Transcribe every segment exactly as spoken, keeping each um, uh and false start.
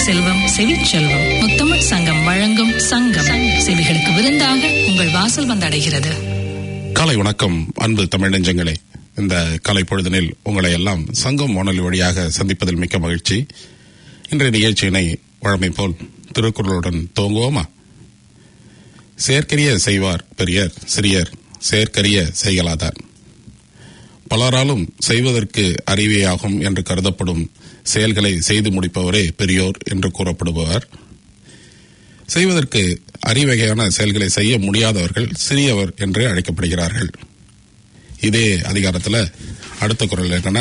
செல்வம் செவிச்செல்வம் முத்தமிழ் சங்கம் வழங்கும் சங்கம் செவிகளுக்கு விருந்தாக உங்கள் வாசல் வந்தடைகிறது. காலை வணக்கம் அன்பு தமிழ் நெஞ்சங்களே. இந்த காலை பொழுதினில் உங்களை எல்லாம் சங்கம் வானொலி வழியாக சந்திப்பதில் மிக்க மகிழ்ச்சி. இன்றைய நிகழ்ச்சியினை வழமை போல் திருக்குறளுடன் துவங்குவோமா? செயற்கரிய செய்வார் பெரியர் சிறியர் செயற்கரிய செய்யலாதார். பலராலும் செய்வதற்கு அறிவேயாகும் என்று கருதப்படும் செயல்களை செய்து முடிப்பவரே பெரியோர் என்று கூறப்படுபவர். செய்வதற்கு அறிவகையான செயல்களை செய்ய முடியாதவர்கள் சிறியவர் என்று அழைக்கப்படுகிறார்கள். இதே அதிகாரத்தில் அடுத்த குறள் என்னன்னா,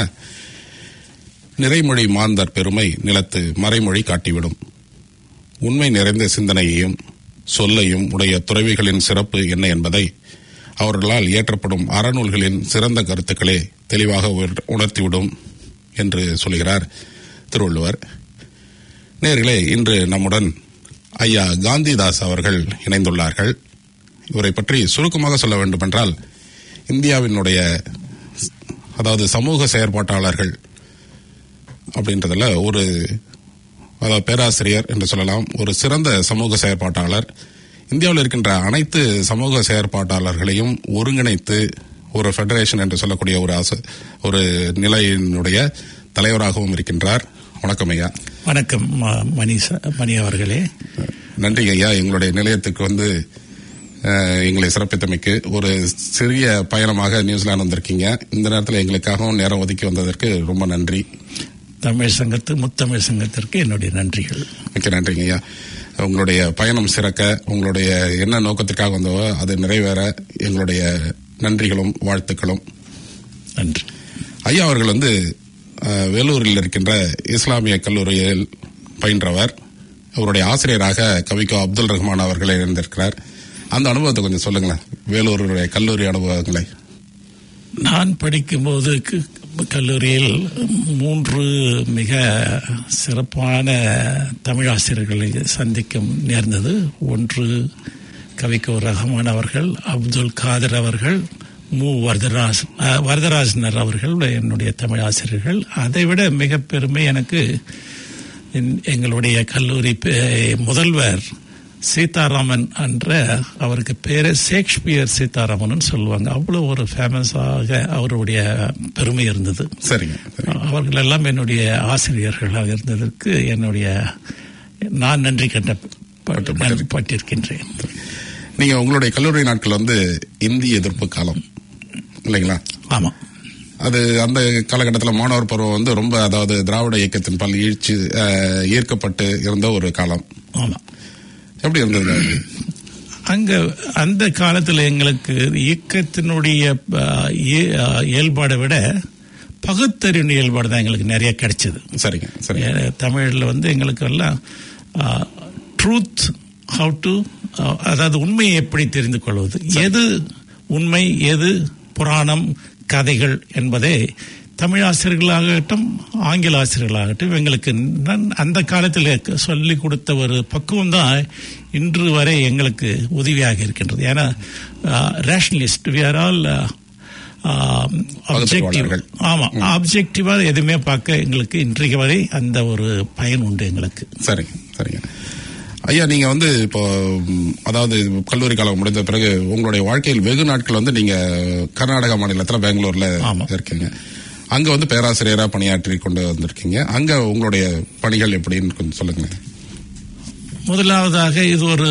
நிறைமொழி மாந்தர் பெருமை நிலத்து மறைமொழி காட்டிவிடும். உண்மை நிறைந்த சிந்தனையையும் சொல்லையும் உடைய துறவிகளின் சிறப்பு என்ன என்பதை அவர்களால் இயற்றப்படும் அறநூல்களின் சிறந்த கருத்துக்களே தெளிவாக உணர்த்திவிடும் என்று சொல்கிறார் திருவள்ளுவர். நேர்களே, இன்று நம்முடன் ஐயா காந்திதாஸ் அவர்கள் இணைந்துள்ளார்கள். இவரை பற்றி சுருக்கமாக சொல்ல வேண்டுமென்றால், இந்தியாவினுடைய அதாவது சமூக செயற்பாட்டாளர்கள் அப்படின்றதுல ஒரு அதாவது பேராசிரியர் என்று சொல்லலாம், ஒரு சிறந்த சமூக செயற்பாட்டாளர். இந்தியாவில் இருக்கின்ற அனைத்து சமூக செயற்பாட்டாளர்களையும் ஒருங்கிணைத்து ஒரு ஃபெடரேஷன் என்று சொல்லக்கூடிய ஒரு ஒரு நிலையினுடைய தலைவராகவும் இருக்கின்றார். வணக்கம் ஐயா. வணக்கம் மணி மணி அவர்களே. நன்றி ஐயா. எங்களுடைய நிலையத்துக்கு வந்து எங்களை சிறப்பித்தமைக்கு ஒரு சிறிய பயணமாக நியூசிலாந்து வந்திருக்கீங்க. இந்த நேரத்தில் எங்களுக்காகவும் நேரம் ஒதுக்கி வந்ததற்கு ரொம்ப நன்றி. தமிழ் சங்கத்து முத்தமிழ் சங்கத்திற்கு என்னுடைய நன்றிகள். மிக்க நன்றிங்க ஐயா. உங்களுடைய பயணம் சிறக்க, உங்களுடைய என்ன நோக்கத்திற்காக வந்தவோ அது நிறைவேற எங்களுடைய நன்றிகளும் வாழ்த்துக்களும். நன்றி ஐயா. அவர்கள் வந்து வேலூரில் இருக்கின்ற இஸ்லாமிய கல்லூரியில் பயின்றவர். அவருடைய ஆசிரியராக கவிக்கோ அப்துல் ரஹ்மான் அவர்களை இருந்திருக்கிறார். அந்த அனுபவத்தை கொஞ்சம் சொல்லுங்களேன், வேலூருடைய கல்லூரி அனுபவங்களை. நான் படிக்கும்போது கல்லூரியில் மூன்று மிக சிறப்பான தமிழாசிரியர்களை சந்திக்க நேர்ந்தது. ஒன்று கவிக்கோ ரஹ்மான் அவர்கள், அப்துல் காதர் அவர்கள், மு வரதராஜ் வரதராஜனர் அவர்கள் என்னுடைய தமிழ் ஆசிரியர்கள். அதைவிட மிக பெருமை எனக்கு எங்களுடைய கல்லூரி முதல்வர் சீதாராமன் என்ற, அவருக்கு பேரு ஷேக்ஸ்பியர் சீதாராமன் சொல்லுவாங்க. அவ்வளவு ஒரு ஃபேமஸாக அவருடைய பெருமை இருந்தது. சரிங்க. அவர்கள் எல்லாம் என்னுடைய ஆசிரியர்களாக இருந்ததற்கு என்னுடைய நான் நன்றி கட்டப்பட்டிருக்கின்றேன். நீங்க உங்களுடைய கல்லூரி நாட்கள் வந்து இந்திய எதிர்ப்பு காலம் இல்லைங்களா? ஆமா. அது அந்த காலகட்டத்தில் மாணவர் பருவம் வந்து ரொம்ப, அதாவது திராவிட இயக்கத்தின் பால் ஈழ்ச்சி ஈர்க்கப்பட்டு இருந்த ஒரு காலம். ஆமா. எப்படி இருந்தது அங்க? அந்த காலத்தில் எங்களுக்கு இயக்கத்தினுடைய இயல்பாடை விட பகுத்தறிவு இயல்பாடு தான் எங்களுக்கு நிறைய கிடைச்சது. சரிங்க. சரிங்க. தமிழில் வந்து எங்களுக்கு எல்லாம் ட்ரூத், ஹவு டு, அதாவது உண்மையை எப்படி தெரிந்து கொள்வது, எது உண்மை எது புராணம் கதைகள் என்பதை தமிழ் ஆசிரியர்களாகட்டும் ஆங்கில ஆசிரியர்களாகட்டும் எங்களுக்கு அந்த காலத்தில் சொல்லிக் கொடுத்த ஒரு பக்குவம் தான் இன்று வரை எங்களுக்கு உதவியாக இருக்கின்றது. ஏன்னா rationalist, we are all objective. ஆமா, ஆப்ஜெக்டிவா எதுவுமே பார்க்க எங்களுக்கு இன்றைக்கு வரை அந்த ஒரு பயன் உண்டு எங்களுக்கு. சரிங்க. சரிங்க ஐயா. நீங்க வந்து இப்போ அதாவது கல்லூரி காலம் முடிந்த பிறகு உங்களுடைய வாழ்க்கையில் வெகு நாட்கள் வந்து நீங்க கர்நாடகா மாநிலத்தில் பெங்களூர்ல இருக்கீங்க. அங்க வந்து பேராசிரியரா பணியாற்றி கொண்டு வந்திருக்கீங்க. அங்க உங்களுடைய பணிகள் எப்படின்னு கொஞ்சம் சொல்லுங்க. முதலாவதாக இது ஒரு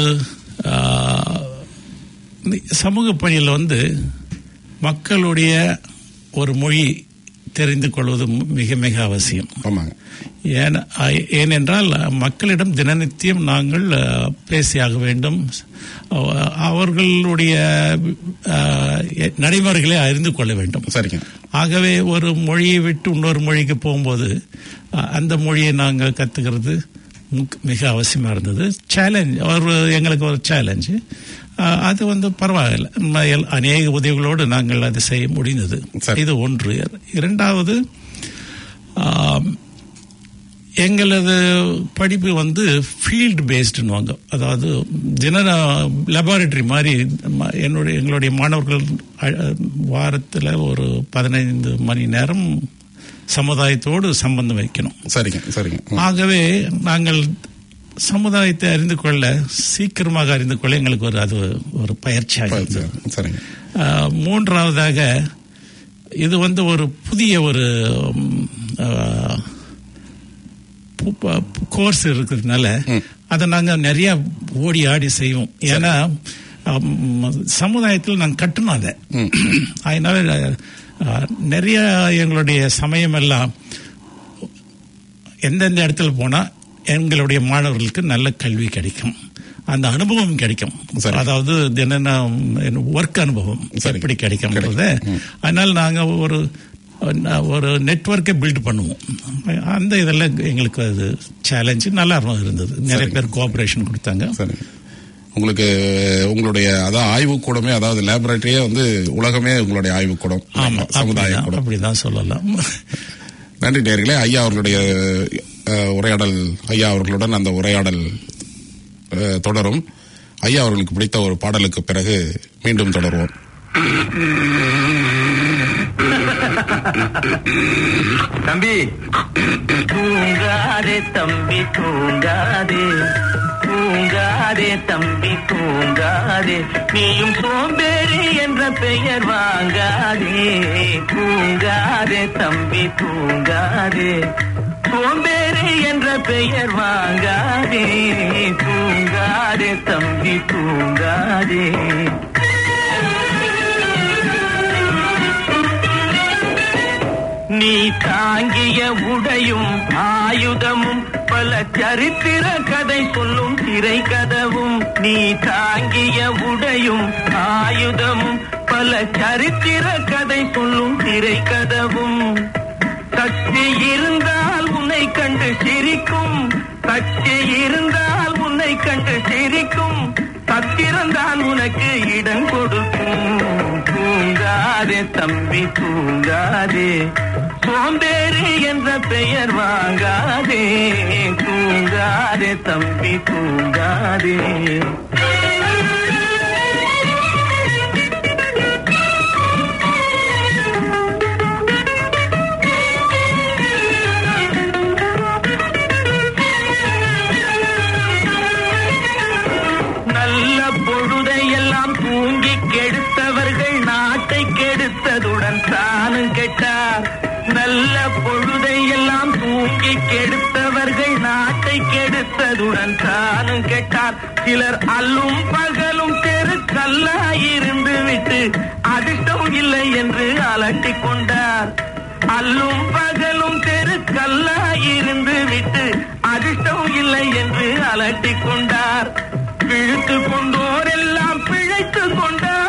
சமூக பணியில் வந்து மக்களுடைய ஒரு மொழி தெரிந்து கொள்வது மிக மிக அவசியம். ஏனென்றால் மக்களிடம் தினநித்தியம் நாங்கள் பேசியாக வேண்டும். அவர்களுடைய நடைமுறைகளை அறிந்து கொள்ள வேண்டும். சரிங்க. ஆகவே ஒரு மொழியை விட்டு இன்னொரு மொழிக்கு போகும்போது அந்த மொழியை நாங்கள் கற்றுக்கிறது மிக அவசியமா இருந்தது. சேலஞ்ச் ஒரு எங்களுக்கு ஒரு சேலஞ்சு. அது வந்து பரவாயில்லை, அநேக உதவிகளோடு நாங்கள் அதை செய்ய முடிந்தது. இது ஒன்று. இரண்டாவது, எங்களது படிப்பு வந்து ஃபீல்டு பேஸ்டுன்னு, அதாவது தின லெபார்டரி மாதிரி. என்னுடைய எங்களுடைய மாணவர்கள் வாரத்தில் ஒரு பதினைந்து மணி நேரம் சமுதாயத்தோடு சம்பந்தம் வைக்கணும். சரிங்க சரிங்க. ஆகவே நாங்கள் சமுதாயத்தை அறிந்து கொள்ள, சீக்கிரமாக அறிந்து கொள்ள எங்களுக்கு ஒரு அது ஒரு பயிற்சியாக இருந்தது. சரிங்க. மூன்றாவதாக இது வந்து ஒரு புதிய ஒரு கோர்ஸ் இருக்கிறதுனால அதை நாங்கள் நிறைய ஓடி ஆடி செய்வோம். ஏன்னா சமுதாயத்தில் நாங்கள் கட்டணும் அதை. அதனால நிறைய எங்களுடைய சமயம் எல்லாம் எந்தெந்த இடத்துல போனால் எங்களுடைய மாணவர்களுக்கு நல்ல கல்வி கிடைக்கும், அந்த அனுபவம் கிடைக்கும். அதாவது என்னென்ன ஒர்க் அனுபவம் எப்படி கிடைக்கும். அதனால நாங்கள் ஒரு ஒரு நெட்வொர்க்கை பில்ட் பண்ணுவோம். அந்த இதெல்லாம் எங்களுக்கு அது சேலஞ்சு நல்லா இருந்தது. நிறைய பேர் கோஆபரேஷன் கொடுத்தாங்க. உங்களுக்கு உங்களுடைய அதான் ஆய்வுக்கூடமே, அதாவது லேபரேட்டரியே வந்து உலகமே உங்களுடைய ஆய்வுக்கூடம், சமுதாய கூடம் அப்படிதான் சொல்லலாம். நன்றி நேயர்களே. ஐயா அவர்களுடைய உரையாடல், ஐயா அவர்களுடன் அந்த உரையாடல் தொடரும். ஐயா அவர்களுக்கு பிடித்த ஒரு பாடலுக்கு பிறகு மீண்டும் தொடருவோம். தம்பி தூங்காதே, தம்பி தூங்காதே, தூங்காதே தம்பி தூங்காதே, நீயும் சோம்பேறி என்ற பெயர் வாங்காதே. தூங்காதே தம்பி தூங்காதே, சோம்பேறி என்ற பெயர் வாங்காதே. தூங்காதே தம்பி தூங்காதே. நீ தாங்கிய உடையும் ஆயுதமும் பல சரித்திர கதை சொல்லும் திரை கதவும். நீ தாங்கிய உடையும் ஆயுதமும் பல சரித்திர கதை சொல்லும் திரை கதவும். சக்தி இருந்தால் உன்னை கண்டு சிரிக்கும், சக்தி இருந்தால் உன்னை கண்டு சிரிக்கும், சத்திரந்தான் உனக்கு இடம் கொடுக்கும். தூங்காதே தம்பி தூங்காதே, சோம்பேறி என்ற பெயர் வாங்காதே. தூங்காதே தம்பி தூங்காதே. நல்ல பொழுதையெல்லாம் தூங்கி கெடுத்தவர்கள் நாட்டை கெடுத்ததுடன் தானும் கெட்டார். நல்ல பொழுதை எல்லாம் தூங்கி கெடுத்தவர்கள் நாட்டை கெடுத்ததுடன் தானும் கெட்டார். சிலர் அல்லும் பகலும் தெரு கல்லாயிருந்து விட்டு அதிர்ஷ்டம் இல்லை என்று அலட்டிக் கொண்டார். அல்லும் பகலும் தெரு கல்லாயிருந்து விட்டு அதிர்ஷ்டம் இல்லை என்று அலட்டிக் கொண்டார். பிழைத்து கொண்டோர் எல்லாம் பிழைத்து கொண்டார்.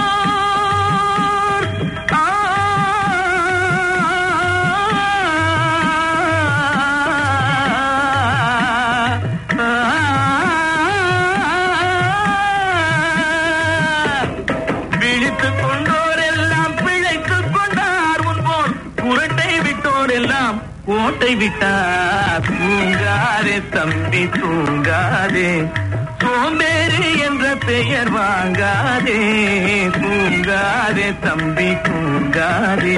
பிழைத்து கொண்டோர் எல்லாம் பிழைத்து கொண்டார். முன்போர் குரட்டை விட்டோர் எல்லாம் கோட்டை விட்டார். தூங்காதே தம்பி தூங்காதே, சோம்பேறி என்ற பெயர் வாங்காதே. தூங்காதே தம்பி தூங்காதே.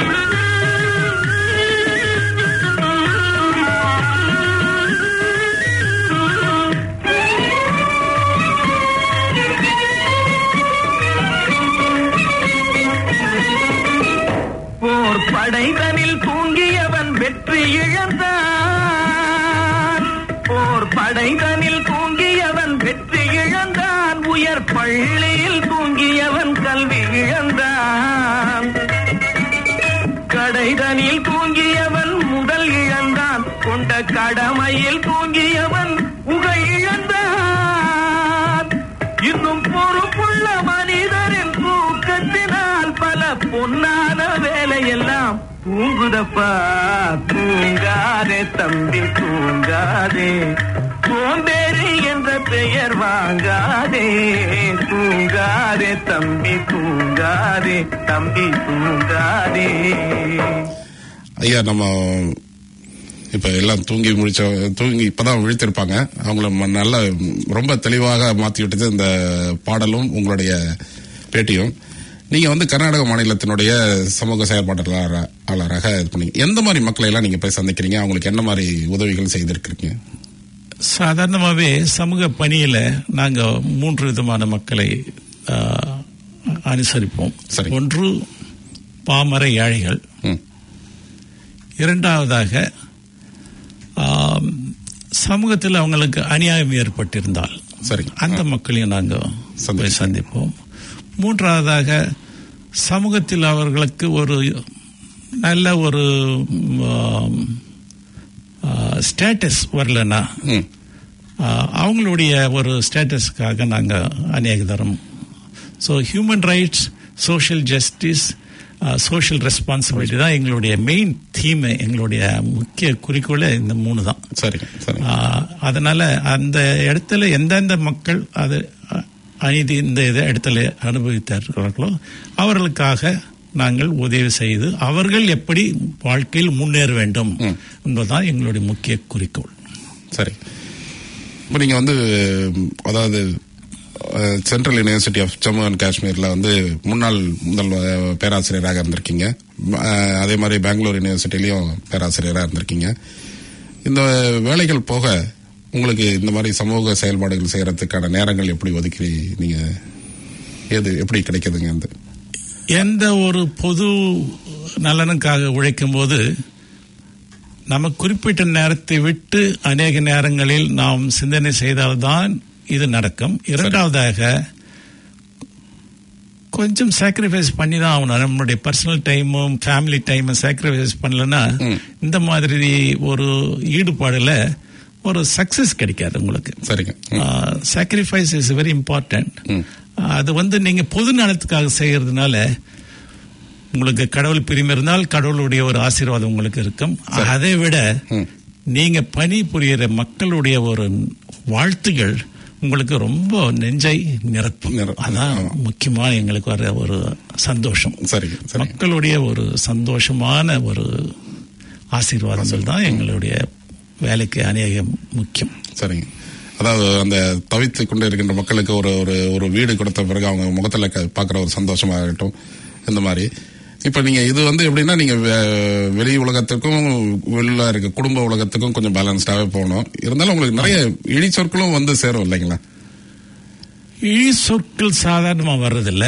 போர் படைதனில் தூங்கியவன் வெற்றி இழந்தான். போர் படைதனில் தூங்கியவன் வெற்றி இழந்தான். உயர் பள்ளியில் தூங்கியவன் கல்வி இழந்தான். கடைதனில் தூங்கியவன் முதல் இழந்தான். கொண்ட கடமையில் தூங்கியவன் உகை இழந்தான். இன்னும் பொறுப்புள்ள மனிதரின் தூக்கத்தினால் பல பொன்னான வேலையெல்லாம் தூங்குதப்பா. தூங்காதே தம்பி தூங்காதே, சோம்பேறி என்ற பெயர் வாங்காதே. தூங்காதே தம்பி தூங்காதே, தம்பி தூங்காதே. ஐயா, நம்ம இப்ப எல்லாம் தூங்கி முடிச்ச தூங்கி இப்பதான் விழித்திருப்பாங்க. அவங்கள நல்ல ரொம்ப தெளிவாக மாத்தி விட்டது இந்த பாடலும் உங்களுடைய பேட்டியும். நீங்க வந்து கர்நாடக மாநிலத்தினுடைய சமூக செயற்பாட்டாளராக இது பண்ணீங்க. எந்த மாதிரி மக்களை எல்லாம் நீங்க போய் சந்திக்கிறீங்க? அவங்களுக்கு என்ன மாதிரி உதவிகள் செய்திருக்கீங்க? சாதாரணமாகவே சமூக பணியில நாங்க மூன்று விதமான மக்களை அனுசரிப்போம். ஒன்று பாமர ஏழைகள், இரண்டாவதாக சமூகத்தில் அவங்களுக்கு அநியாயம் ஏற்பட்டிருந்தால் அந்த மக்களையும் நாங்கள் சந்திப்போம். மூன்றாவதாக சமூகத்தில் அவர்களுக்கு ஒரு நல்ல ஒரு ஸ்டேட்டஸ் வரலன்னா அவங்களுடைய ஒரு ஸ்டேட்டஸ்க்காக நாங்கள் அநேக தரம். So human rights, social justice, social responsibility தான் எங்களுடைய மெயின் தீம். எங்களுடைய முக்கிய குறிக்கோளே இந்த மூணு தான். சரி. அதனால அந்த இடத்துல எந்தெந்த மக்கள் அது அநீதி இந்த இதை இடத்துல அனுபவித்தார்களோ அவர்களுக்காக நாங்கள் உதவி செய்து அவர்கள் எப்படி வாழ்க்கையில் முன்னேற வேண்டும் என்பதுதான் எங்களுடைய முக்கிய குறிக்கோள். சரி. இப்போ நீங்க வந்து அதாவது central university of Jammu and காஷ்மீர்ல வந்து முன்னாள் முதல் பேராசிரியராக இருந்திருக்கீங்க. அதே மாதிரி பெங்களூர் யூனிவர்சிட்டிலையும் பேராசிரியராக இருந்திருக்கீங்க. இந்த வேலைகள் போக உங்களுக்கு இந்த மாதிரி சமூக செயல்பாடுகள் செய்யறதுக்கான நேரங்கள் எப்படி ஒதுக்கி நீங்க எது எப்படி கிடைக்குதுங்க? அந்த எந்த ஒரு பொது நலனுக்காக உழைக்கும் போது நம்ம குறிப்பிட்ட நேரத்தை விட்டு அநேக நேரங்களில் நாம் சிந்தனை செய்தால்தான் இது நடக்கும். இரண்டாவதாக கொஞ்சம் சாக்ரிஃபைஸ் பண்ணி தான் ஆகணும். நம்மளுடைய பர்சனல் டைமும் ஃபேமிலி டைமும் சாக்ரிஃபைஸ் பண்ணலன்னா இந்த மாதிரி ஒரு ஈடுபாடுல ஒரு சக்சஸ் கிடைக்காது உங்களுக்கு. சரிங்க. Sacrifice is very important. அது வந்து நீங்க பொது நலத்துக்காக செய்யறதுனால உங்களுக்கு கடவுள் பிரிமை இருந்தால் கடவுளுடைய ஒரு ஆசீர்வாதம் உங்களுக்கு இருக்கும். அதை விட நீங்க பணி புரிகிற மக்களுடைய ஒரு வாழ்த்துகள் உங்களுக்கு ரொம்ப நெஞ்சை நிரப்பும். அதான் முக்கியமான எங்களுக்கு வர ஒரு சந்தோஷம். மக்களுடைய ஒரு சந்தோஷமான ஒரு ஆசீர்வாதங்கள் தான் எங்களுடைய வேலைக்கு அநேக முக்கியம். சரிங்க. அதாவது அந்த தவித்து கொண்டு இருக்கின்ற மக்களுக்கு ஒரு ஒரு வீடு கொடுத்த பிறகு அவங்க முகத்துல பாக்குற ஒரு சந்தோஷமாகட்டும் இந்த மாதிரி. இப்ப நீங்க இது வந்து எப்படின்னா நீங்க வெளி உலகத்துக்கும் வெளியில இருக்க குடும்ப உலகத்துக்கும் கொஞ்சம் பேலன்ஸ்டாவே போகணும். இருந்தாலும் உங்களுக்கு நிறைய இழி சொற்களும் வந்து சேரும் இல்லைங்களா? இழி சொற்கள் சாதாரணமா வர்றதில்ல.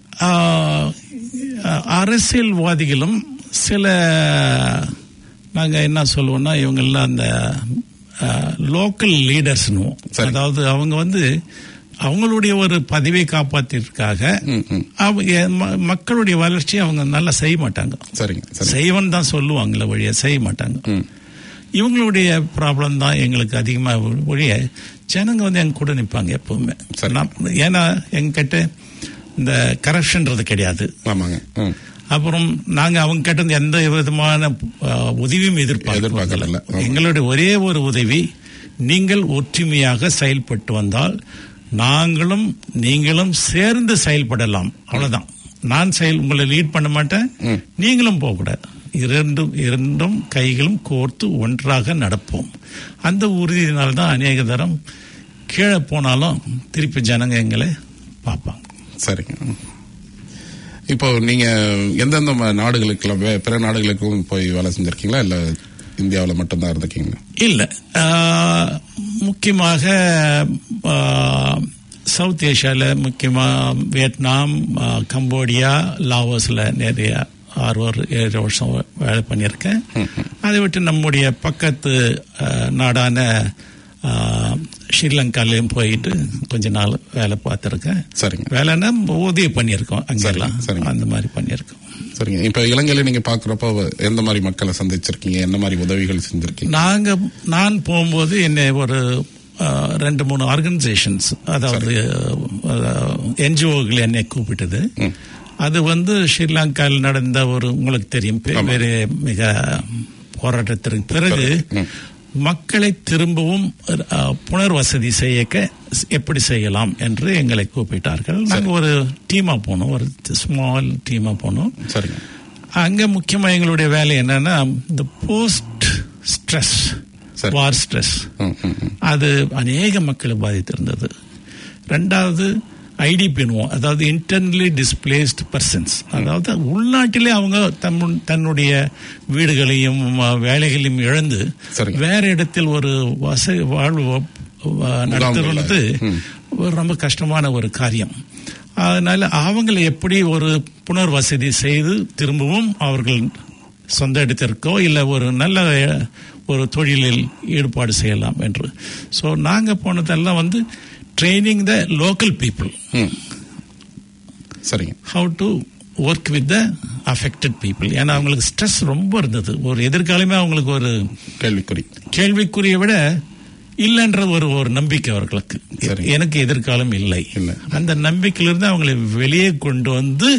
அரசியல்வாதிகளும் சில நாங்க என்ன சொல்லுவோம்னா இவங்கெல்லாம் அந்த லோக்கல் லீடர்ஸ், அதாவது அவங்க வந்து அவங்களுடைய ஒரு பதவியை காப்பாத்திற்காக மக்களுடைய வளர்ச்சியை அவங்க நல்லா செய்ய மாட்டாங்க. செய்வன் தான் சொல்லுவாங்களே ஒழிய செய்ய மாட்டாங்க. இவங்களுடைய ப்ராப்ளம் தான் எங்களுக்கு அதிகமாக ஒழிய ஜனங்க வந்து எங்க கூட நிற்பாங்க எப்பவுமே. ஏன்னா எங்கிட்ட இந்த கரப்ஷன்றது கிடையாது. அப்புறம் நாங்க அவங்க கிட்ட எந்த விதமான உதவியும் எதிர்பார்க்கல. எங்களுடைய ஒரே ஒரு உதவி, நீங்கள் ஒற்றுமையாக செயல்பட்டு வந்தால் நாங்களும் நீங்களும் சேர்ந்து செயல்படலாம். அவ்வளவுதான். நான் செயல் உங்களை லீட் பண்ண மாட்டேன், நீங்களும் போகக்கூடாது. இரண்டும் இரண்டும் கைகளும் கோர்த்து ஒன்றாக நடப்போம். அந்த உறுதியினால்தான் அநேக தரம் கீழே போனாலும் திருப்பி ஜனங்க எங்களை பார்ப்பாங்க. சரிங்க. இப்போ நீங்க எந்தெந்த நாடுகளுக்கு பிற நாடுகளுக்கும் போய் வேலை செஞ்சிருக்கீங்களா இல்ல இந்தியாவில் மட்டும்தான் இருந்திருக்கீங்களா? இல்ல, முக்கியமாக சவுத் ஏஷியால முக்கியமா வியட்நாம், கம்போடியா, லாவோஸ்ல நிறைய ஆறு ஒரு ஏழு வருஷம் வேலை பண்ணியிருக்கேன். அதை விட்டு நம்முடைய பக்கத்து நாடான ஸ்ரீலங்காலையும் போயிட்டு கொஞ்ச நாள் வேலை பார்த்துருக்கேன். வேலைன்னா உதவி பண்ணியிருக்கோம் அங்கெல்லாம், அந்த மாதிரி பண்ணியிருக்கோம். சரிங்க. இப்ப இலங்கையில நீங்க பாக்குறப்ப எந்த மாதிரி மக்களை சந்திச்சிருக்கீங்க, என்ன மாதிரி உதவிகள் செஞ்சிருக்கீங்க? நாங்க நான் போகும்போது என்னை ஒரு ரெண்டு மூணு ஆர்கனைசேஷன்ஸ், அதாவது என்ஜிஓக்கள் என்னை கூப்பிட்டது. அது வந்து ஸ்ரீலங்காவில் நடந்த ஒரு, உங்களுக்கு தெரியும், வேறு மிக போராட்டத்திற்கு பிறகு மக்களை திரும்பவும் புனர்வசதி செய்ய எப்படி செய்யலாம் என்று எங்களை கூப்பிட்டார்கள். நாங்கள் ஒரு டீமா போனோம், ஒரு ஸ்மால் டீமா போனோம். அங்க முக்கியமா எங்களுடைய வேலை என்னன்னா இந்த போஸ்ட் ஸ்ட்ரெஸ், வார் ஸ்ட்ரெஸ், அது அநேக மக்களை பாதித்திருந்தது. ரெண்டாவது ஐடிபினுவோம், அதாவது இன்டர்னலி டிஸ்பிளேஸ்ட் பர்சன்ஸ், அதாவது உள்நாட்டிலே அவங்க தம் தன்னுடைய வீடுகளையும் வேலைகளையும் இழந்து வேற இடத்தில் ஒரு வசதி வாழ்வு நடத்துறது ரொம்ப கஷ்டமான ஒரு காரியம். அதனால அவங்களை எப்படி ஒரு புனர் வசதி செய்து திரும்பவும் அவர்கள் சொந்த இடத்திற்கோ இல்லை ஒரு நல்ல ஒரு தொழிலில் ஈடுபாடு செய்யலாம் என்று. ஸோ நாங்கள் போனதெல்லாம் வந்து ட்ரைனிங் த லோக்கல் பீப்புள், சரிங்க, how to work with the affected people. ஏன்னா அவங்களுக்கு ஸ்ட்ரெஸ் ரொம்ப இருந்தது. ஒரு எதிர்காலமே அவங்களுக்கு ஒரு கேள்விக்குறி கேள்விக்குறியை விட இல்லைன்ற ஒரு ஒரு நம்பிக்கை அவர்களுக்கு, எனக்கு எதிர்காலம் இல்லை. அந்த நம்பிக்கையிலிருந்து அவங்களை வெளியே கொண்டு வந்து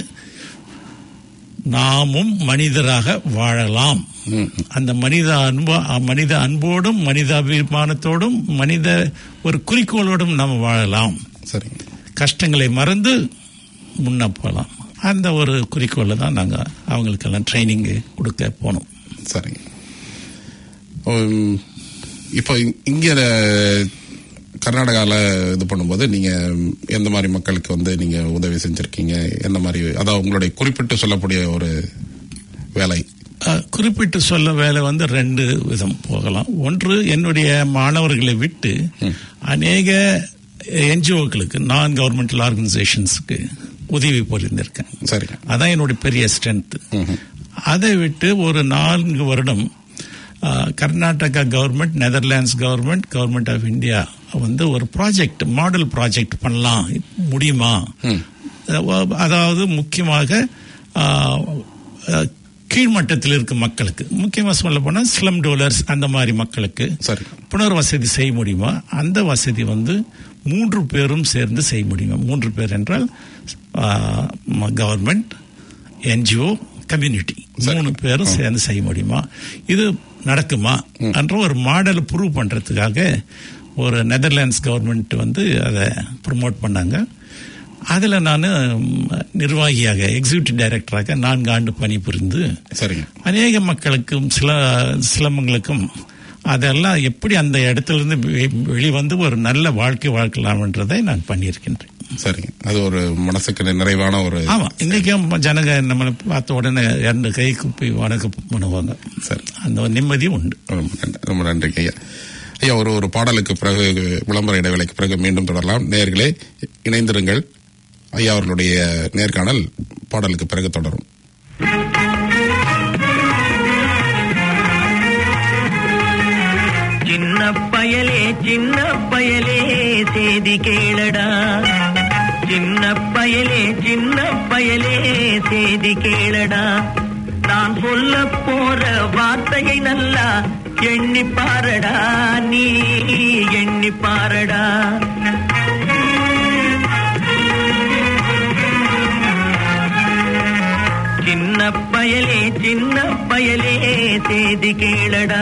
நாமும் மனிதராக வாழலாம், அந்த மனித அன்பு மனித அன்போடும் மனிதாபிமானத்தோடும் மனித ஒரு குறிக்கோளோடும் நாம் வாழலாம், சரி, கஷ்டங்களை மறந்து முன்ன போகலாம். அந்த ஒரு குறிக்கோளை தான் நாங்கள் அவங்களுக்கெல்லாம் ட்ரைனிங் கொடுக்க போனோம். சரி, இப்போ இங்கே கர்நாடகாவில் இது பண்ணும்போது நீங்கள் எந்த மாதிரி மக்களுக்கு வந்து நீங்கள் உதவி செஞ்சுருக்கீங்க, எந்த மாதிரி, அதாவது உங்களுடைய குறிப்பிட்டு சொல்லக்கூடிய ஒரு வேலை? குறிப்பிட்டு சொல்ல வேலை வந்து ரெண்டு விதம் போகலாம். ஒன்று, என்னுடைய மாணவர்களை விட்டு அநேக என்ஜிஓக்களுக்கு, நான் கவர்மெண்டல் ஆர்கனைசேஷன்ஸுக்கு உதவி புரிந்திருக்கேன். சரி, அதான் என்னுடைய பெரிய ஸ்ட்ரென்த். அதை விட்டு ஒரு நான்கு வருடம் Karnataka government, Netherlands government, government of India வந்து ஒரு ப்ராஜெக்ட், மாடல் ப்ராஜெக்ட் பண்ணலாம் முடியுமா, அதாவது முக்கியமாக கீழ்மட்டத்தில் இருக்கும் மக்களுக்கு, முக்கியமாக சொல்ல போனால் ஸ்லம் டோலர்ஸ் அந்த மாதிரி மக்களுக்கு புனர் வசதி செய்ய முடியுமா. அந்த வசதி வந்து மூன்று பேரும் சேர்ந்து செய்ய முடியுமா. மூன்று பேர் என்றால் கவர்மெண்ட், என்ஜிஓ, கம்யூனிட்டி, மூணு பேரும் சேர்ந்து செய்ய முடியுமா, இது நடக்குமா என்ற ஒரு மாடலை ப்ரூவ் பண்றதுக்காக ஒரு நெதர்லாண்ட்ஸ் கவர்மெண்ட் வந்து அதை ப்ரமோட் பண்ணாங்க. அதில் நான் நிர்வாகியாக, எக்ஸிக்யூட்டிவ் டைரக்டராக நான்கு ஆண்டு பணிபுரிந்து அநேக மக்களுக்கும் சில சிலம்பங்களுக்கும் அதெல்லாம் எப்படி அந்த இடத்துல இருந்து வெளிவந்து ஒரு நல்ல வாழ்க்கை வாழ்க்கலாம்ன்றதை நான் பண்ணியிருக்கின்றேன். சரி, அது ஒரு மனசுக்கு நிறைவான ஒரு. ஆமா, இன்னைக்கும் ஜனங்க நம்மளை பார்த்த உடனே ரெண்டு கை குப்பி வணக்கம் பண்ணுவாங்க. சரி, அந்த நிம்மதியும் உண்டு. ரொம்ப நன்றி ஐயா. ஐயா, ஒரு ஒரு பாடலுக்கு பிறகு, விளம்பர இடைவேளைக்கு பிறகு மீண்டும் தொடரலாம். நேயர்களே இணைந்திருங்கள். ஐயா அவர்களுடைய நேர்காணல் பாடலுக்கு பிறகு தொடரும். சின்ன பயலே சின்ன பயலே சேதி கேளடா, சின்ன பயலே சின்ன பயலே சேதி கேளடா, நான் சொல்ல போற வார்த்தையை நல்லா எண்ணி பாரடா, நீ எண்ணி பாரடா. சின்ன பயலே சின்ன பயலே சேதி கேளடா,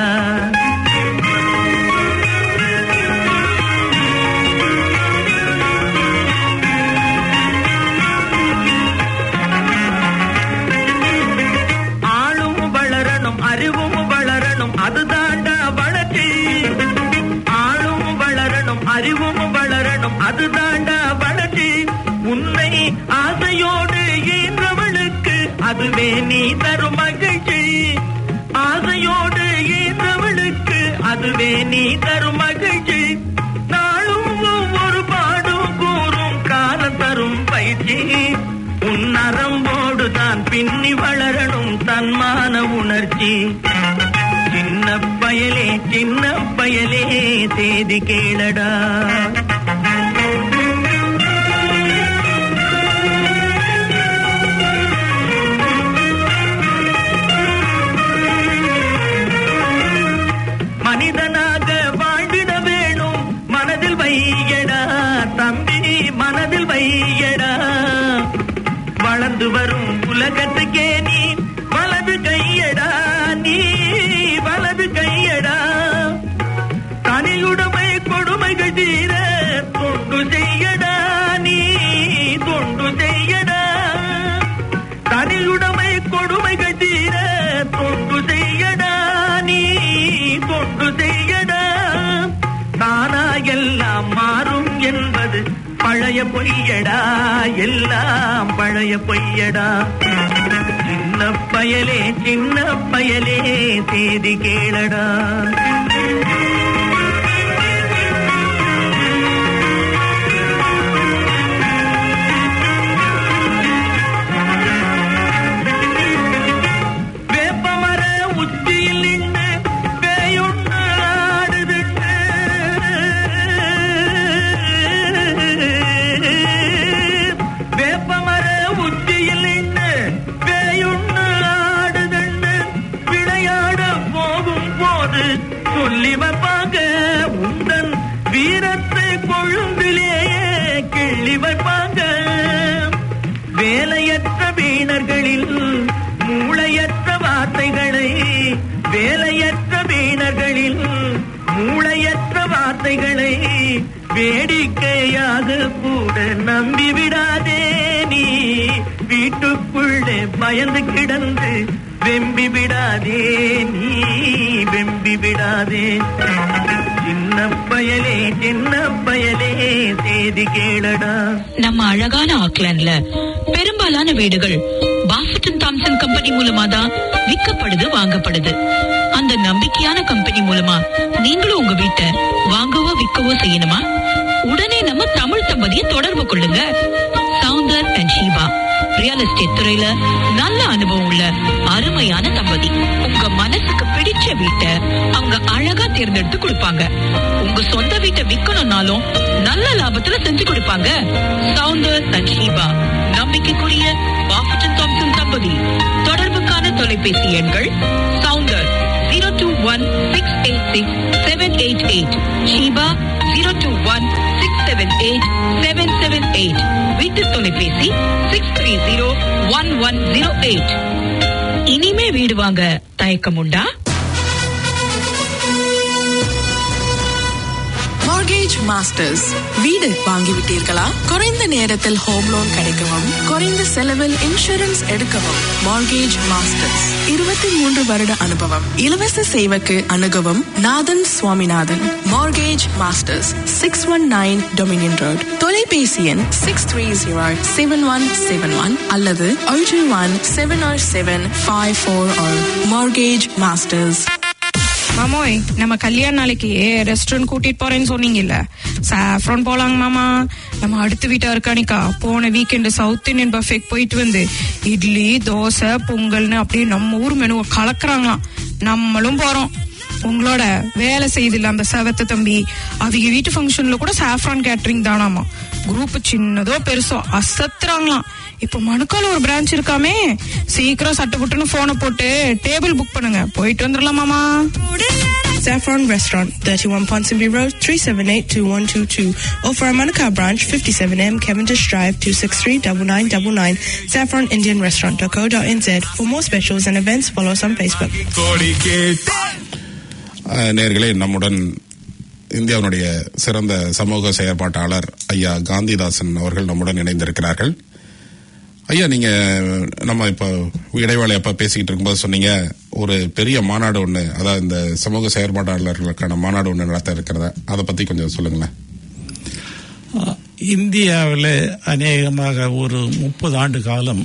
அறிவும் வளரணும் அதுதாண்டா வளர்ச்சி, ஆளும் வளரணும் அறிவும் வளரணும் அதுதாண்டா வளர்ச்சி, உன்னை ஆசையோடு ஈன்றவளுக்கு அதுவே நீ தரும் மகிழ்ச்சி, ஆசையோடு ஈன்றவளுக்கு அதுவே நீ தரும் மகிழ்ச்சி, நாளும் ஒவ்வொரு பாடும் கூறும் காலம் தரும் பயிற்சி, உன் நரம்போடு தான் பின்னி வளரணும் தன்மான உணர்ச்சி, சின்ன பயலே சின்ன பயலே சேதி கேளடா. மனிதனாக வாழ்ந்திட வேணும் மனதில் வையடா தம்பி, மனதில் வையடா, வளர்ந்து வரும் உலகத்துக்கே நீ வலது கையடா, நீ வலது கையடா, தனியுடைமை கொடுமைகள் தீர தொண்டு செய்யடா, நீ தொண்டு செய்யடா, தனியுடைமை கொடுமைகள் தீர தொண்டு செய்யடா, நீ தொண்டு செய்யடா, தானா எல்லாம் மாறும் என்பது பழைய பொய்ய பொய்யடா, எல்லாம் பழைய பொய்யடா. சின்ன பயலே சின்ன பயலே செய்தி கேளடா. வேலையற்ற வீணர்களில் மூளையற்ற வார்த்தைகளை வேலையற்ற வீணர்களில் மூளையற்ற வார்த்தைகளை வேடிக்கையாக கூட நம்பிவிடாதே. நீ வீட்டுக்குள்ளே பயந்து கிடந்து வெம்பி விடாதே, நீ வெம்பி விடாதே. சின்ன பயலே சின்ன பயலே செய்தி கேளடா. நம்ம அழகான ஆக்லாண்ட்ல பெரும்பாலான வீடுகள் பாஃபட்டன் தாம்சன் கம்பெனி மூலமா தான் விற்கப்படுது, வாங்கப்படுது. அந்த நம்பிக்கையான கம்பெனி மூலமா நீங்களும் உங்க வீட்டை வாங்கவோ விற்கவோ செய்யணுமா? உடனே நம்ம தமிழ் தம்பதியை தொடர்பு கொள்ளுங்க. Soundar and Sheeba real estate துறையில நல்ல அனுபவம் உள்ள அருமையான தம்பதி. உங்க மனசுக்கு பிடிச்ச வீட்டை அவங்க அழகா தேர்ந்தெடுத்து கொடுப்பாங்க. உங்க சொந்த வீட்டை விற்கணும்னாலும் நல்ல லாபத்துல செஞ்சு கொடுப்பாங்க. சவுந்தர் அண்ட் ஷீபா நம்பிக்கைக்குரிய பாஃபட்டன் தாம்சன் தம்பதி. தொடர்புக்கான தொலைபேசி எண்கள் Soundar zero two one six eight six seven eight eight, Sheeba zero two one six seven eight seven seven eight, வீட்டு தொலைபேசி six three zero one one zero eight. இனிமே வீடு வாங்க தயக்கம் உண்டா? Mortgage Masters. வீடு வாங்கிவிட்டீர்களா? குறைந்த நேரத்தில் ஹோம் லோன் கிடைக்கவும் குறைந்த செலவில் இன்சூரன்ஸ் எடுக்கவும் Mortgage Masters. இருபத்தி மூன்று வருட அனுபவம். இலவச சேவைக்கு அணுகவும் Nathan Swaminathan. Mortgage Masters, six one nine Dominion Road. தொலைபேசி எண் six three zero seven one seven one அல்லது oh two one seven oh seven five four oh. Mortgage Masters. மாமோய், நம்ம கல்யாண நாளைக்கு ரெஸ்டாரண்ட் கூட்டிட்டு போறேன்னு சொன்னீங்கல்ல, சாஃப்ரான் போலாங்க மாமா. நம்ம அடுத்த வீட்டா இருக்கானிக்கா போன வீக்கெண்டு சவுத் இந்தியன் பஃபேக்கு போயிட்டு வந்து இட்லி தோசை பொங்கல்னு அப்படியே நம்ம ஊர் மெனுவை கலக்குறாங்களாம். நம்மளும் போறோம். உங்களோட வேலை செய்தில்ல அந்த செவத்த தம்பி, அவங்க வீட்டு ஃபங்க்ஷன்ல கூட சாஃப்ரான் கேட்டரிங் தானாமா. குரூப் சின்னதோ பெருசோ அசத்துறாங்களாம். இப்ப மணுக்கால ஒரு பிரான்ச் இருக்காமே, சீக்கிரம் சட்டப்பட்டுன்னு போனை போட்டு டேபிள் புக் பண்ணுங்க, போயிட்டு வந்துடலாம் மாமா. Saffron Restaurant, thirty-one Ponsonby Road, three seven eight two one two two. Or for our Manukau branch, fifty-seven M Cavendish Drive, two six three nine nine nine nine. saffron indian restaurant dot co dot n z. For more specials and events, follow us on Facebook. நேயர்களே, நம்முடன் இந்தியாவுடைய சிறந்த சமூக செயற்பாட்டாளர் ஐயா காந்திதாசன் அவர்கள் நம்முடன் இணைந்திருக்கிறார்கள். ஐயா, நீங்க நம்ம இப்ப இடைவேளை அப்ப பேசிக்கிட்டு இருக்கும்போது சொன்னீங்க ஒரு பெரிய மாநாடு ஒண்ணு, அதாவது இந்த சமூக செயற்பாட்டாளர்களுக்கான மாநாடு ஒண்ணு நடத்த இருக்கிறத, அதை பத்தி கொஞ்சம் சொல்லுங்களேன். இந்தியாவில் அநேகமாக ஒரு முப்பது ஆண்டு காலம்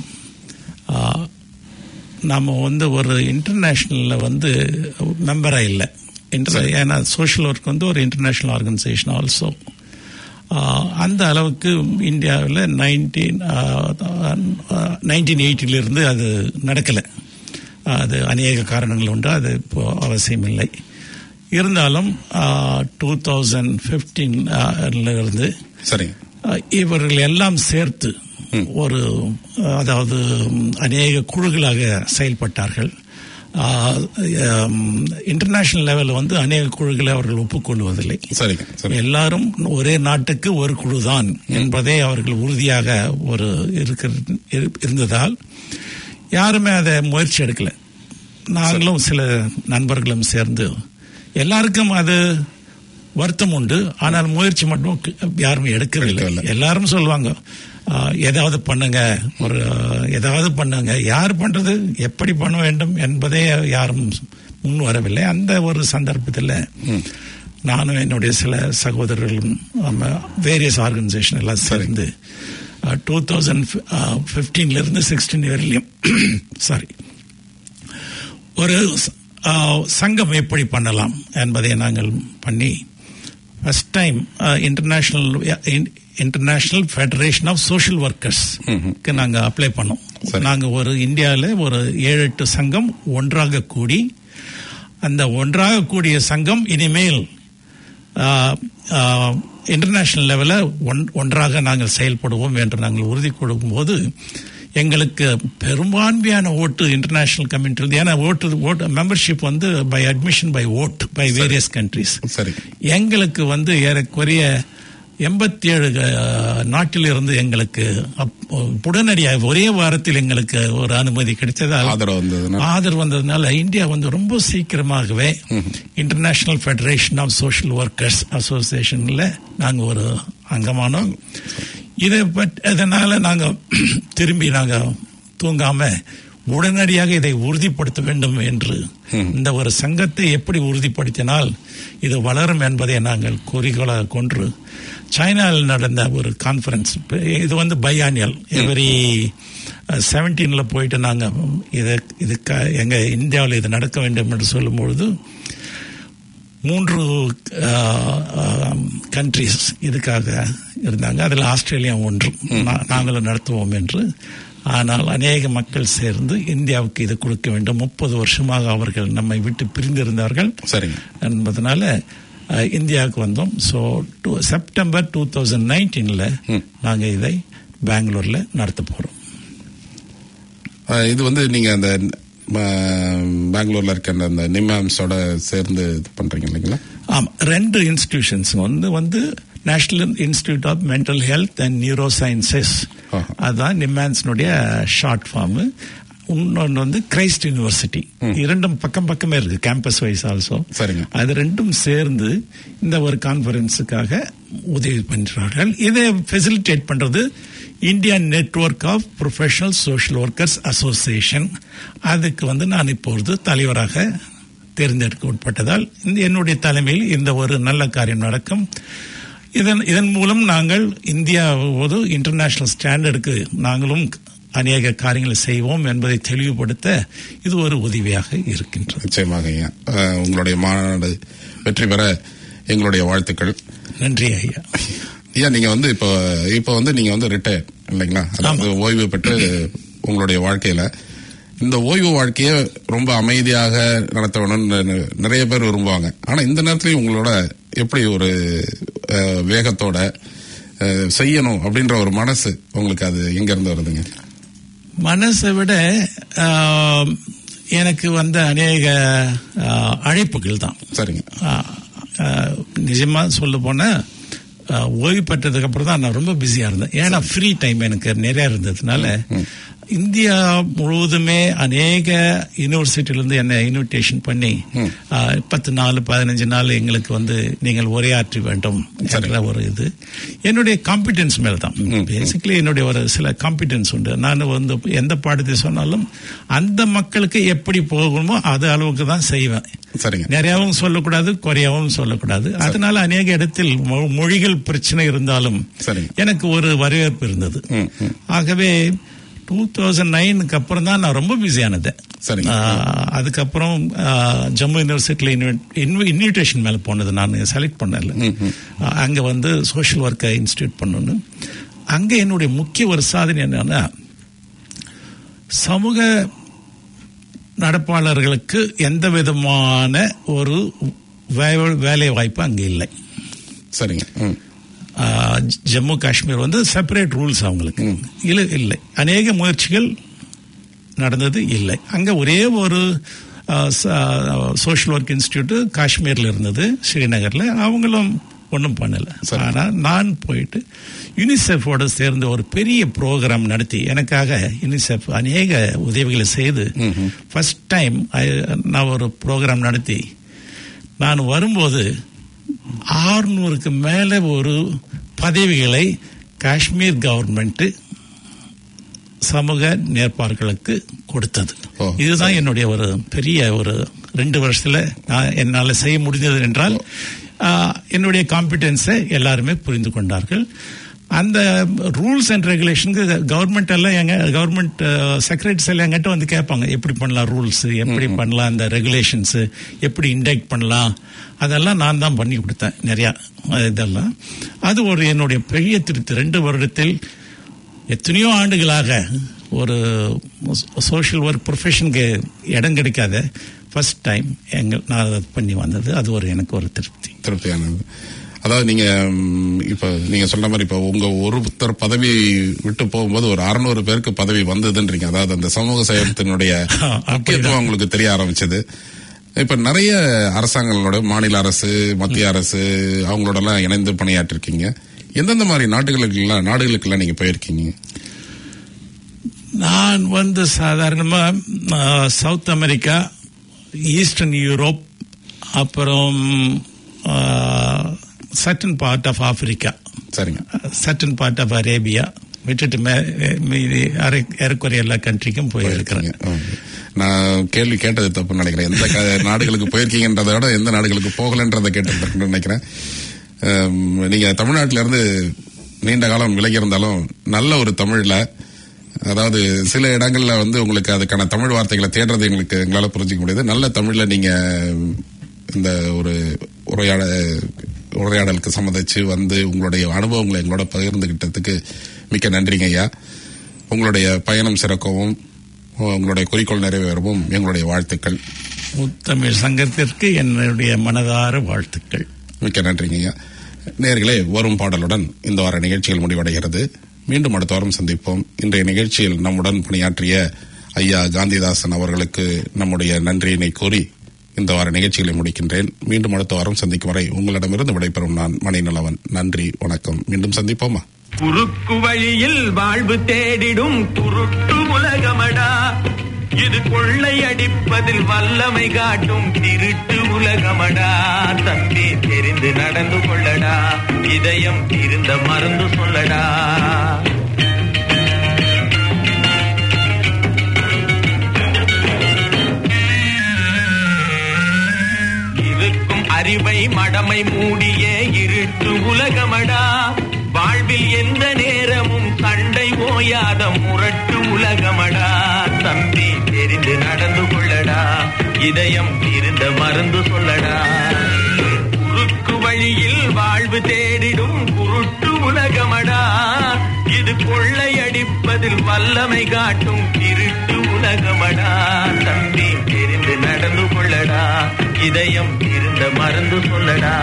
நம்ம வந்து ஒரு இன்டர்நேஷனல்ல வந்து மெம்பரா இல்லை. ஏன்னா சோஷியல் ஒர்க் வந்து ஒரு இன்டர்நேஷனல் ஆர்கனைசேஷன் ஆல்சோ. அந்த அளவுக்கு இந்தியாவில் நைன்டீன் நைன்டீன் எயிட்டிலிருந்து அது நடக்கலை. அது அநேக காரணங்கள் உண்டு, அது இப்போ அவசியம் இல்லை. இருந்தாலும் டூ தௌசண்ட் பிப்டீன்ல இருந்து சரி இவர்கள் எல்லாம் சேர்த்து ஒரு, அதாவது அநேக குழுக்களாக செயல்பட்டார்கள். இன்டர்நேஷனல் லெவலில் வந்து அநேக குழுக்களை அவர்கள் ஒப்புக்கொள்வதில்லை. எல்லாரும் ஒரே நாட்டுக்கு ஒரு குழுதான் என்பதை அவர்கள் உறுதியாக ஒரு இருந்ததால் யாருமே அதை முயற்சி எடுக்கல. நாங்களும் சில நண்பர்களும் சேர்ந்து, எல்லாருக்கும் அது வருத்தம் உண்டு, ஆனால் முயற்சி மட்டும் யாருமே எடுக்கவில்லை. எல்லாரும் சொல்லுவாங்க ஏதாவது பண்ணுங்க, ஒரு ஏதாவது பண்ணுங்க, யார் பண்றது, எப்படி பண்ண வேண்டும் என்பதே யாரும் முன் வரவில்லை. அந்த ஒரு சந்தர்ப்பத்தில் நானும் என்னுடைய சில சகோதரர்களும் வேரியஸ் ஆர்கனைசேஷன் எல்லாம் சேர்ந்து டூ தௌசண்ட் பிப்டீன்ல இருந்து சிக்ஸ்டீன் வரையிலும் சாரி ஒரு சங்கம் எப்படி பண்ணலாம் என்பதை நாங்கள் பண்ணி first time international international federation of social ஒர்க்கர்ஸ்க்கு நாங்கள் அப்ளை பண்ணோம். நாங்கள் ஒரு இந்தியாவில் ஒரு ஏழு எட்டு சங்கம் ஒன்றாக கூடி அந்த ஒன்றாக கூடிய சங்கம் இனிமேல் இன்டர்நேஷனல் லெவலில் ஒன் ஒன்றாக நாங்கள் செயல்படுவோம் என்று நாங்கள் உறுதி கொடுக்கும்போது எங்களுக்கு பெரும்பான்மையான ஓட்டு இன்டர்நேஷனல் கம்யூனிட்டி, ஏன்னா ஓட்டு ஓட்டு மெம்பர்ஷிப் வந்து by admission by vote by various countries. எங்களுக்கு வந்து ஏறக்குறைய எண்பத்தி ஏழு நாட்டில் இருந்து எங்களுக்கு உடனடியாக ஒரே வாரத்தில் எங்களுக்கு ஒரு அனுமதி கிடைச்சது, ஆதரவு வந்ததுனால இந்தியா வந்து ரொம்ப சீக்கிரமாகவே international federation of social workers அசோசியேஷன்ல நாங்கள் ஒரு அங்கமானோம். இதை பற்றி அதனால நாங்கள் திரும்பி நாங்கள் தூங்காம உடனடியாக இதை உறுதிப்படுத்த வேண்டும் என்று இந்த ஒரு சங்கத்தை எப்படி உறுதிப்படுத்தினால் இது வளரும் என்பதை நாங்கள் குறிக்கோளாக கொண்டு சைனாவில் நடந்த ஒரு கான்ஃபரன்ஸ், இது வந்து பையானியல் எவரி செவன்டீன்ல போயிட்டு நாங்கள் இதை இது எங்க இந்தியாவில் இது நடக்க வேண்டும் என்று சொல்லும்பொழுது மூன்று கண்ட்ரிஸ் இதுக்காக இருந்தாங்க. அதில் ஆஸ்திரேலியா ஒன்று நாங்களும் நடத்துவோம் என்று. ஆனால் அநேக மக்கள் சேர்ந்து இந்தியாவுக்கு இது கொடுக்க வேண்டும். முப்பது வருஷமாக அவர்கள் நம்மை விட்டு பிரிந்திருந்தார்கள் என்பதனால இந்தியாவுக்கு வந்தோம். ஸோ செப்டம்பர் டூ தௌசண்ட் நைன்டீன்ல நாங்கள் இதை பெங்களூர்ல நடத்த போறோம். இது வந்து நீங்க அந்த பெங்களூர்ல இருக்க அந்த நிம்ஹான்ஸோட சேர்ந்து இது பண்றீங்க இல்லைங்களா? ஆமா, ரெண்டு இன்ஸ்டிடியூஷன்ஸ் வந்து வந்து national institute of mental health and neuro sciences, அதுதான் நிம்ஹான்ஸனுடைய ஷார்ட் ஃபார்ம். இன்னொன்று வந்து கிரைஸ்ட் யூனிவர்சிட்டி. இரண்டும் பக்கம் பக்கமே இருக்கு, கேம்பஸ் வைஸ் ஆல்சோ. அது ரெண்டும் சேர்ந்து இந்த ஒரு கான்ஃபரன்ஸுக்காக உதவி பண்றார்கள். இதை ஃபெசிலிட்டேட் பண்றது Indian network of professional social workers association. அதுக்கு வந்து நான் இப்பொழுது தலைவராக தேர்ந்தெடுக்க உட்பட்டதால் என்னுடைய தலைமையில் இந்த ஒரு நல்ல காரியம் நடக்கும். இதன் இதன் மூலம் நாங்கள் இந்தியாவோடு இன்டர்நேஷனல் ஸ்டாண்டர்டுக்கு நாங்களும் அநேக காரியங்களை செய்வோம் என்பதை தெளிவுபடுத்த இது ஒரு உதவியாக இருக்கின்றது. நிச்சயமாக ஐயா, உங்களுடைய மாநாடு வெற்றி பெற எங்களுடைய வாழ்த்துக்கள். நன்றி ஐயா. ஐயா, நீங்க வந்து இப்போ இப்போ வந்து நீங்க வந்து ரிட்டையர் இல்லைங்களா, அதாவது ஓய்வு பெற்று உங்களுடைய வாழ்க்கையில இந்த ஓய்வு வாழ்க்கையை ரொம்ப அமைதியாக நடத்த வேணும்னு நிறைய பேர் விரும்புவாங்க. ஆனா இந்த நேரத்திலயும் உங்களோட எப்படி ஒரு வேகத்தோட செய்யணும் அப்படின்ற ஒரு மனசு உங்களுக்கு அது எங்க இருந்து வருதுங்க? மனசை விட எனக்கு வந்த அநேக அழைப்புகள் தான். சரிங்க. நிஜமா சொல்ல போன ஓய்வு பெற்றதுக்கு அப்புறம் தான் நான் ரொம்ப பிஸியா இருந்தேன். ஏன்னா ஃப்ரீ டைம் எனக்கு நிறைய இருந்ததுனால இந்தியா முழுவதுமே அநேக யூனிவர்சிட்டியிலிருந்து என்ன இன்விடேஷன் பண்ணி பத்து நாள் பதினஞ்சு நாள் எங்களுக்கு வந்து நீங்கள் உரையாற்ற வேண்டும் என்ற ஒரு இது என்னுடைய காம்பிடன்ஸ் மேல தான். பேசிக்கலி என்னுடைய ஒரு சில காம்பிடன்ஸ் உண்டு. நான் வந்து எந்த பாடத்தை சொன்னாலும் அந்த மக்களுக்கு எப்படி போகணுமோ அது அளவுக்கு தான் செய்வேன். நிறையாவும் சொல்லக்கூடாது, குறையாவும் சொல்லக்கூடாது. அதனால அநேக இடத்தில் மொழிகள் பிரச்சனை இருந்தாலும் எனக்கு ஒரு வரவேற்பு இருந்தது. ஆகவே டூ தௌசண்ட் நைனுக்கு அப்புறம் தான் நான் ரொம்ப பிஸியானது. அதுக்கப்புறம் ஜம்மு யூனிவர்சிட்டியில இன்விடேஷன் மேல போனது, நான் செலக்ட் பண்ணல. அங்க வந்து சோஷியல் ஒர்க்கை இன்ஸ்டிடியூட் பண்ணணும். அங்க என்னுடைய முக்கிய ஒரு சாதனை என்னன்னா, சமூக நடப்பாளர்களுக்கு எந்த விதமான ஒரு வேலை வாய்ப்பு அங்க இல்லை. சரிங்க. ஜம்மு காஷ்மீர் வந்து செப்பரேட் ரூல்ஸ் அவங்களுக்கு இல்லை. அநேக முயற்சிகள் நடந்தது இல்லை. அங்க ஒரே ஒரு சோஷியல் ஒர்க் இன்ஸ்டிடியூட் காஷ்மீர்ல இருந்தது, ஸ்ரீநகர்ல. அவங்களும் ஒன்றும் பண்ணல. ஆனா நான் போயிட்டு யூனிசெஃபோட சேர்ந்து ஒரு பெரிய ப்ரோக்ராம் நடத்தி, எனக்காக யூனிசெஃப் அநேக உதவிகளை செய்து ஃபர்ஸ்ட் டைம் நான் ஒரு ப்ரோக்ராம் நடத்தி நான் வரும்போது ஆறுநூறுக்கு மேல ஒரு பதவிகளை காஷ்மீர் கவர்மெண்ட் சமூக நேர்ப்பார்களுக்கு கொடுத்தது. இதுதான் என்னுடைய ஒரு பெரிய ஒரு ரெண்டு வருஷத்துல என்னால் செய்ய முடிந்தது என்றால் என்னுடைய காம்பிடன்ஸை எல்லாருமே புரிந்து கொண்டார்கள். அந்த ரூல்ஸ் அண்ட் ரெகுலேஷனுக்கு கவர்மெண்ட் எல்லாம் எங்க கவர்மெண்ட் செக்ரட்டரிஸ் எல்லாம் எங்கிட்ட வந்து கேட்பாங்க, எப்படி பண்ணலாம் ரூல்ஸ், எப்படி பண்ணலாம் அந்த ரெகுலேஷன்ஸ், எப்படி இண்டெக்ட் பண்ணலாம், அதெல்லாம் நான் தான் பண்ணி கொடுத்தேன் நிறையா இதெல்லாம். அது ஒரு என்னுடைய பெரிய திருத்து. ரெண்டு வருடத்தில் எத்தனையோ ஆண்டுகளாக ஒரு சோஷியல் ஒர்க் ப்ரொஃபஷனுக்கு இடம் கிடைக்காத ஃபர்ஸ்ட் டைம் எங்கள் நான் அதை பண்ணி வந்தது. அது ஒரு எனக்கு ஒரு திருப்தி திருப்தியானது. அதாவது நீங்க இப்ப நீங்க சொன்ன மாதிரி இப்ப உங்க ஒருத்தர் பதவி விட்டு போகும்போது ஒரு அறுநூறு பேருக்கு பதவி வந்ததுன்றீங்க. அதாவது அந்த சமூக சேவகத்தினுடைய முக்கியத்துவம் உங்களுக்கு தெரிய ஆரம்பிச்சது. இப்ப நிறைய அரசாங்கங்களோட, மாநில அரசு, மத்திய அரசு அவங்களோட எல்லாம் இணைந்து பணியாற்றிருக்கீங்க. எந்தெந்த மாதிரி நாடுகளுக்கு எல்லாம் நாடுகளுக்கு எல்லாம் நீங்க போயிருக்கீங்க? நான் வந்து சாதாரணமா சவுத் அமெரிக்கா, ஈஸ்டர்ன் யூரோப், அப்புறம் சர்டன் பார்ட் ஆஃப் ஆப்பிரிக்கா, சரிங்க, சர்டன் பார்ட் ஆஃப் அரேபியா விட்டுட்டு ஏறக்குறைய எல்லா கண்ட்ரிக்கும் போயிருக்கிறேன். நான் கேள்வி கேட்டது தப்பு நினைக்கிறேன். எந்த நாடுகளுக்கு போயிருக்கீங்கன்றதை விட எந்த நாடுகளுக்கு போகலன்றதை கேட்டு நினைக்கிறேன். நீங்க தமிழ்நாட்டில இருந்து நீண்ட காலம் விலகி இருந்தாலும் நல்ல ஒரு தமிழ்ல, அதாவது சில இடங்கள்ல வந்து உங்களுக்கு அதுக்கான தமிழ் வார்த்தைகளை தேடுறது எங்களுக்கு எங்களால புரிஞ்சிக்க முடியுது. நல்ல தமிழ்ல நீங்க இந்த ஒரு உரையாட உரையாடலுக்கு சம்மதிச்சு வந்து உங்களுடைய அனுபவங்களை எங்களோட பகிர்ந்துகிட்டதுக்கு மிக்க நன்றிங்க ஐயா. உங்களுடைய பயணம் சிறக்கவும் உங்களுடைய குறிக்கோள் நிறைவேறவும் எங்களுடைய வாழ்த்துக்கள். முத்தமிழ் சங்கத்திற்கு என்னுடைய மனதார வாழ்த்துக்கள். மிக்க நன்றிங்க ஐயா. நேயர்களே, வரும் பாடலுடன் இந்த வார நிகழ்ச்சிகள் முடிவடைகிறது. மீண்டும் அடுத்த வாரம் சந்திப்போம். இன்றைய நிகழ்ச்சியில் நம்முடன் பணியாற்றிய ஐயா காந்திதாசன் அவர்களுக்கு நம்முடைய நன்றியினை கூறி இந்த வார நிகழ்ச்சிகளை முடிக்கின்றேன். மீண்டும் அடுத்த வாரம் சந்திக்கும் வரை உங்களிடமிருந்து விடைபெறும் நான் மணிநலவன். நன்றி, வணக்கம். மீண்டும் சந்திப்போமா? குறுக்கு வழியில் வாழ்வு தேடிடும் குருட்டு உலகமடா, இது கொள்ளை அடிப்பதில் வல்லமை காட்டும் திருட்டு உலகமடா. தம்பி தெரிந்து நடந்து கொள்ளடா, இதயம் இருந்த மருந்து சொல்லடா. இருக்கும் அறிவை மடமை மூடிய இருட்டு உலகமடா, வாழ்வில் எந்த நேரமும் சண்டை ஓயாத முரட்டு உலகமடா. தம்பி தெரிந்து நடந்து கொள்ளடா, இதயம் இருந்த மருந்து சொல்லடா. குறுக்கு வழியில் வாழ்வு தேடிடும் குருட்டு உலகமடா, இது கொள்ளையடிப்பதில் வல்லமை காட்டும் திருட்டு உலகமடா. தம்பி தெரிந்து நடந்து கொள்ளடா, இதயம் இருந்த மருந்து சொல்லடா.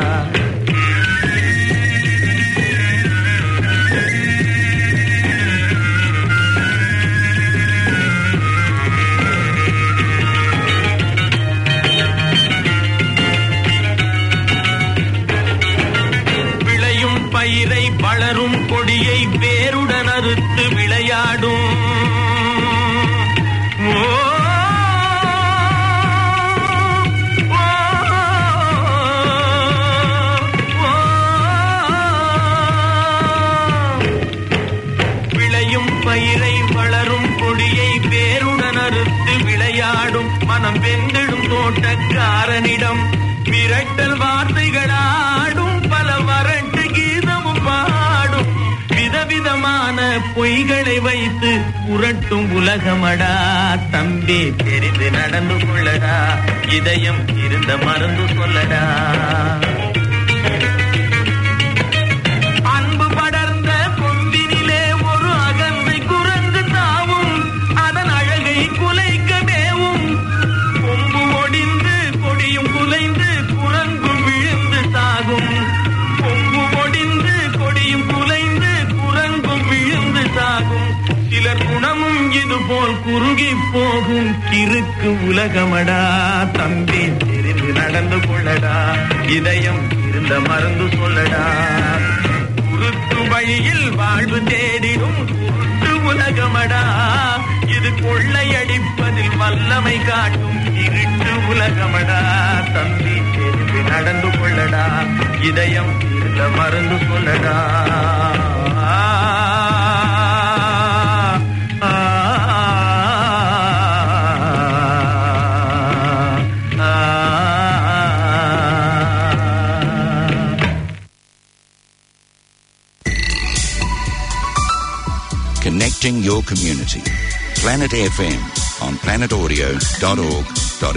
பயிரை வளரும் கொடியை வேருடன் அறுத்து விளையாடும். விளையும் பயிரை வளரும் கொடியை வேருடன் அறுத்து விளையாடும். மனம் வெந்திடும் தோட்டக்காரனிடம் மிரட்டல் வார்த்தைகளாடும். பல வறட்டு கீதமும் பாடும். விதவிதமான பொய்களை வைத்து புரட்டும் உலகமடா. தம்பி தெரிந்து நடந்து கொள்ளடா, இதயம் இருந்த மருந்து சொல்லடா. அன்பு படர்ந்த கொம்பினிலே ஒரு அகந்தை குரங்கு தாவும். அதன் அழகை குலைக்க மேவும். கொம்பு ஒடிந்து கொடியும் குலைந்து குரங்கும் விழுந்து சாகும். கொம்பு ஒடிந்து கொடியும் குலைந்து குரங்கும் விழுந்து சாகும். சிலர் குணமும் இது போல் குறுகி போகும் கிறுக்கு உலகமடா. தம்பி தெரிந்து நடந்து கொள்ளடா, இதயம் இருந்த மருந்து சொல்லடா. குறுக்கு வழியில் வாழ்வு தேடிடும் குருட்டு உலகமடா, இது கொள்ளையடிப்பதில் வல்லமை காட்டும் இருட்டு உலகமடா. தம்பி தெரிந்து நடந்து கொள்ளடா, இதயம் இருந்த மருந்து சொல்லடா. Reaching your community. Planet F M on planet audio dot org